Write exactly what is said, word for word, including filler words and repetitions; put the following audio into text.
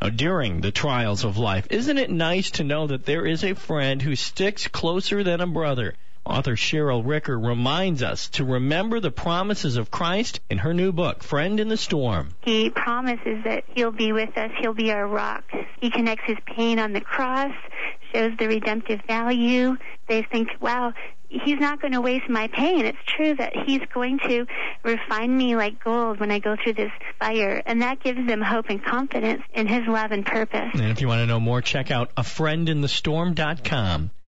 during the trials of life. Isn't it nice to know that there is a friend who sticks closer than a brother? Author Cheryl Ricker reminds us to remember the promises of Christ in her new book, Friend in the Storm. He promises that he'll be with us. He'll be our rock. He connects his pain on the cross, shows the redemptive value. They think, wow, he's not going to waste my pain. It's true that he's going to refine me like gold when I go through this fire. And that gives them hope and confidence in his love and purpose. And if you want to know more, check out a friend in the storm dot com.